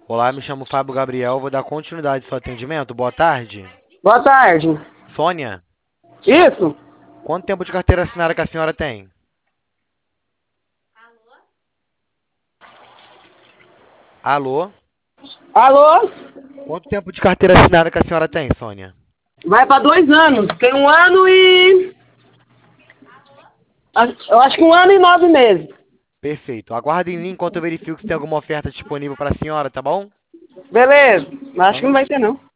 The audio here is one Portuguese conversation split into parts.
Olá, me chamo Fábio Gabriel, vou dar continuidade ao seu atendimento. Boa tarde. Boa tarde. Sônia, Isso? quanto tempo de carteira assinada que a senhora tem? Alô? Alô? Quanto tempo de carteira assinada que a senhora tem, Sônia? Vai para 2 anos. Tem 1 ano e. Eu acho que 1 ano e 9 meses. Perfeito. Aguarde em mim enquanto eu verifico se tem alguma oferta disponível para a senhora, tá bom? Beleza. Só Acho um que não vai ter, minutinho. não.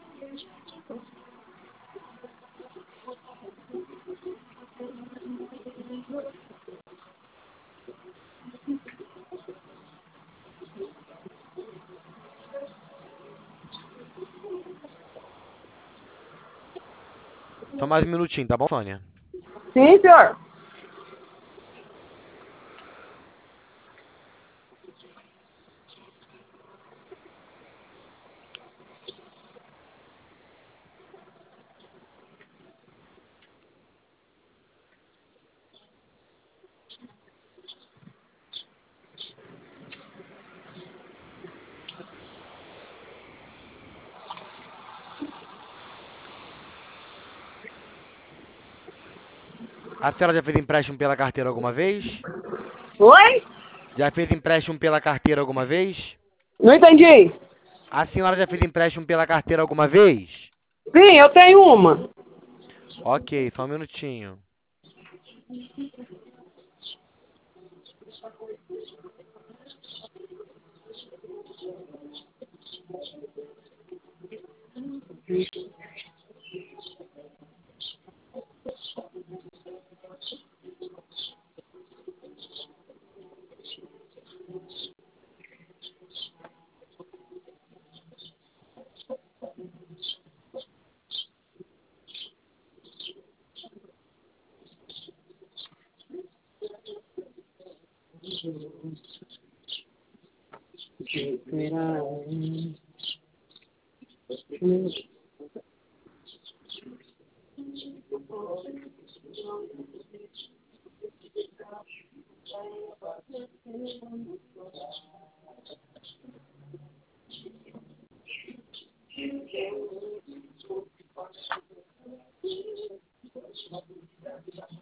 Só mais um minutinho, tá bom, Sônia? Sim, senhor. A senhora já fez empréstimo pela carteira alguma vez? Oi? Já fez empréstimo pela carteira alguma vez? Não entendi. A senhora já fez empréstimo pela carteira alguma vez? Sim, eu tenho uma. Ok, só um minutinho.